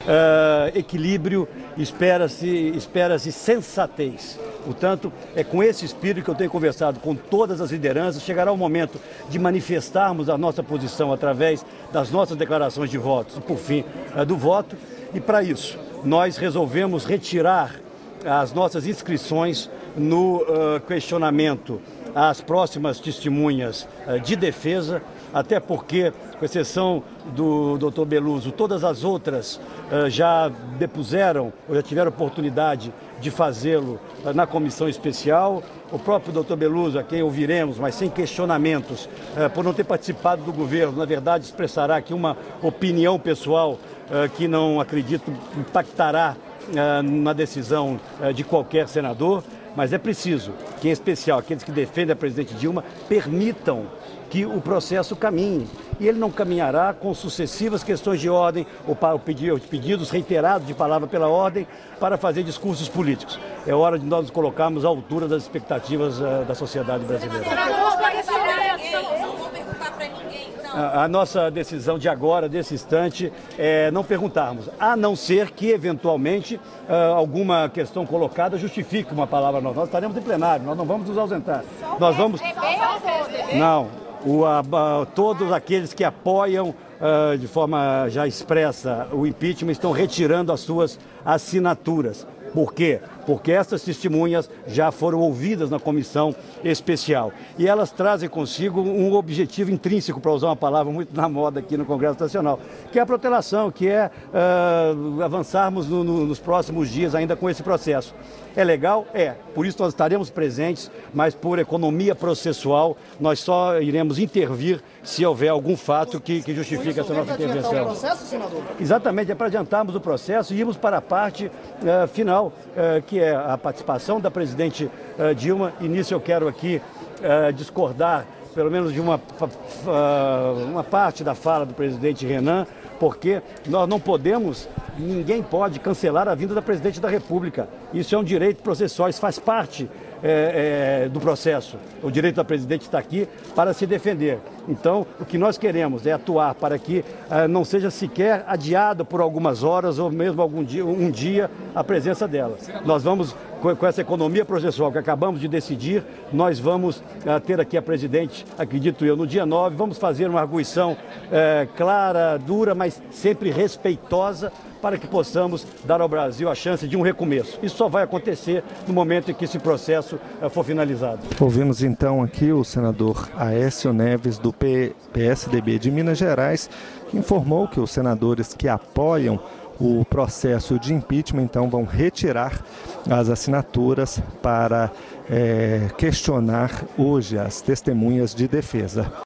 equilíbrio, espera-se sensatez. Portanto, é com esse espírito que eu tenho conversado com todas as lideranças. Chegará o momento de manifestarmos a nossa posição através das nossas declarações de votos, por fim, do voto. E para isso, nós resolvemos retirar as nossas inscrições no questionamento às próximas testemunhas de defesa, até porque, com exceção do Dr. Beluso, todas as outras já depuseram ou já tiveram oportunidade de fazê-lo na comissão especial. O próprio Dr. Beluso, a quem ouviremos, mas sem questionamentos, por não ter participado do governo, na verdade expressará aqui uma opinião pessoal que não acredito impactará na decisão de qualquer senador, mas é preciso que, em especial, aqueles que defendem a presidente Dilma permitam que o processo caminhe. E ele não caminhará com sucessivas questões de ordem ou pedidos reiterados de palavra pela ordem para fazer discursos políticos. É hora de nós nos colocarmos à altura das expectativas da sociedade brasileira. A nossa decisão de agora, desse instante, é não perguntarmos, a não ser que, eventualmente, alguma questão colocada justifique uma palavra nova. Nós estaremos em plenário, nós não vamos nos ausentar. Nós vamos... Não, todos aqueles que apoiam de forma já expressa o impeachment estão retirando as suas assinaturas. Por quê? Porque essas testemunhas já foram ouvidas na comissão especial. E elas trazem consigo um objetivo intrínseco, para usar uma palavra muito na moda aqui no Congresso Nacional, que é a protelação, que é avançarmos nos próximos dias ainda com esse processo. É legal? É. Por isso nós estaremos presentes, mas por economia processual nós só iremos intervir se houver algum fato que justifique essa nossa intervenção. O processo, senador? Exatamente, é para adiantarmos o processo e irmos para a parte final, que é a participação da presidente Dilma. E nisso eu quero aqui discordar, pelo menos de uma parte da fala do presidente Renan, porque nós não podemos, ninguém pode cancelar a vinda da presidente da República. Isso é um direito processual, isso faz parte do processo. O direito da presidente está aqui para se defender. Então, o que nós queremos é atuar para que não seja sequer adiada por algumas horas ou mesmo um dia a presença dela. Nós vamos, com essa economia processual que acabamos de decidir, nós vamos ter aqui a presidente, acredito eu, no dia 9, vamos fazer uma arguição clara, dura, mas sempre respeitosa, para que possamos dar ao Brasil a chance de um recomeço. Isso só vai acontecer no momento em que esse processo for finalizado. Ouvimos então aqui o senador Aécio Neves, do PSDB de Minas Gerais, que informou que os senadores que apoiam o processo de impeachment então vão retirar as assinaturas para questionar hoje as testemunhas de defesa.